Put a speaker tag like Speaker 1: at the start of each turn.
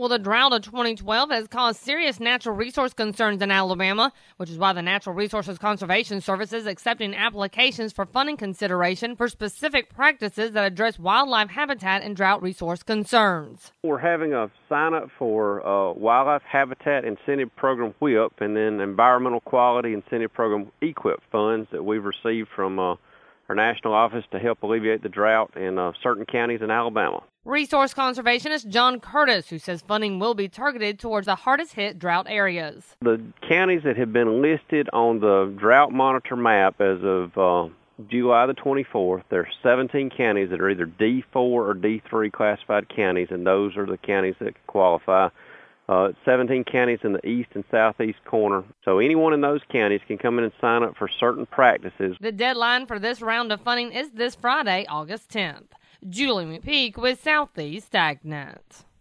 Speaker 1: Well, the drought of 2012 has caused serious natural resource concerns in Alabama, which is why the Natural Resources Conservation Service is accepting applications for funding consideration for specific practices that address wildlife habitat and drought resource concerns.
Speaker 2: We're having a sign-up for Wildlife Habitat Incentive Program WHIP and then Environmental Quality Incentive Program EQIP funds that we've received from our national office to help alleviate the drought in certain counties in Alabama.
Speaker 1: Resource conservationist John Curtis, who says funding will be targeted towards the hardest-hit drought areas.
Speaker 2: The counties that have been listed on the drought monitor map as of July the 24th, there are 17 counties that are either D4 or D3 classified counties, and those are the counties that qualify. 17 counties in the east and southeast corner. So anyone in those counties can come in and sign up for certain practices.
Speaker 1: The deadline for this round of funding is this Friday, August 10th. Julie McPeak with Southeast AgNet.